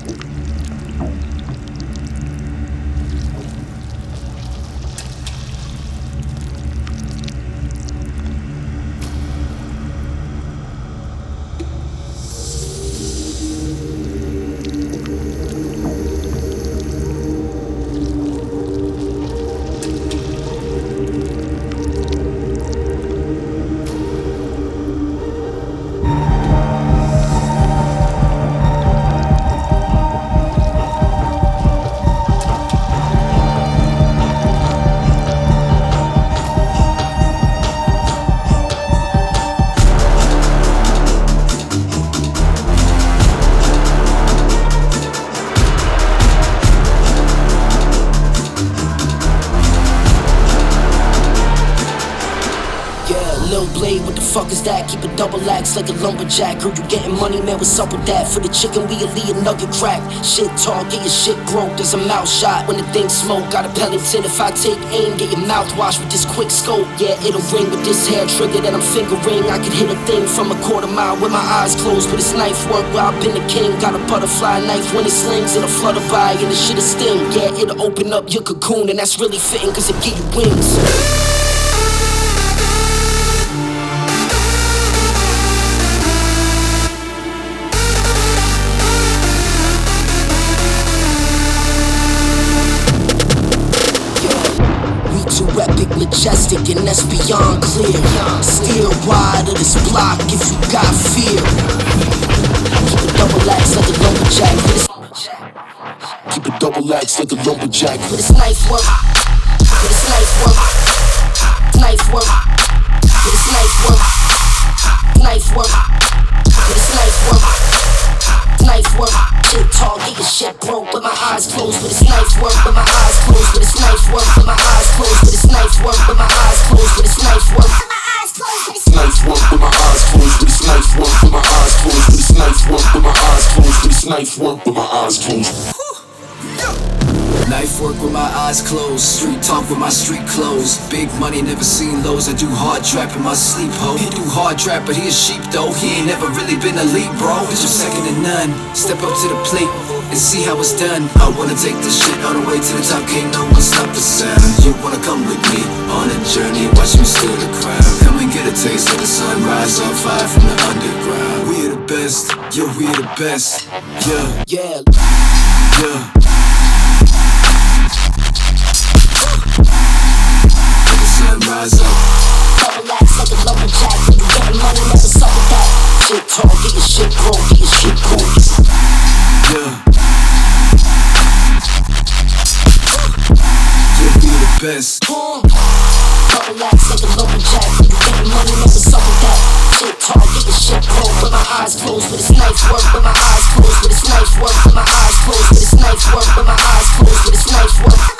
Lil Blade, what the fuck is that? Keep a double axe like a lumberjack. Heard you getting money, man, what's up with that? For the chicken, we a lead nugget crack. Shit talk, get your shit broke, there's a mouth shot. When the thing smoke, got a Pellington. If I take aim, get your mouth washed with this quick scope. Yeah, it'll ring with this hair trigger that I'm fingering. I can hit a thing from a quarter mile with my eyes closed. But it's knife work where I've been the king. Got a butterfly knife when it slings, it'll flutter by and the shit'll sting. Yeah, it'll open up your cocoon, and that's really fitting cause it give you wings. Epic, majestic, and that's beyond clear. Steer wide of this block if you got fear. Keep a double axe like a lumberjack. Keep a double axe like a lumberjack. For this knife work, for this knife work, knife work, for this knife work, knife work, for this knife work, knife work. Shit talk, get your shit broke, but my eyes closed. But it's knife work, but my eyes closed. But it's knife work, but my eyes closed. But it's knife work, but my eyes closed. But it's knife work, but my eyes closed. But it's knife work, but my eyes closed. But it's knife work, but my eyes closed. But it's knife work, but my eyes closed. But it's knife work, but my eyes closed. Knife work with my eyes closed, street talk with my street clothes. Big money, never seen lows. I do hard trap in my sleep, ho. He do hard trap, but he a sheep though. He ain't never really been elite, bro. Bitch, I'm second to none. Step up to the plate and see how it's done. I wanna take this shit all the way to the top. Can't no one stop the sound. You wanna come with me on a journey? Watch me steal the crown. Come and get a taste of the sunrise on fire from the underground. We are the best, yeah, we are the best. Yeah, yeah, yeah. Rise up. Double axe like a lumberjack. When you getting money, never suck with that. Shit talk, get your shit broke, get your shit broke. Yeah. Yeah, we the best. Double axe like a lumberjack. When you getting money, never suck with that. Shit talk, get your shit broke. But my eyes closed, but it's knife work. But my eyes closed, but it's knife work. But my eyes closed, but it's knife work. But my eyes closed, but it's knife work.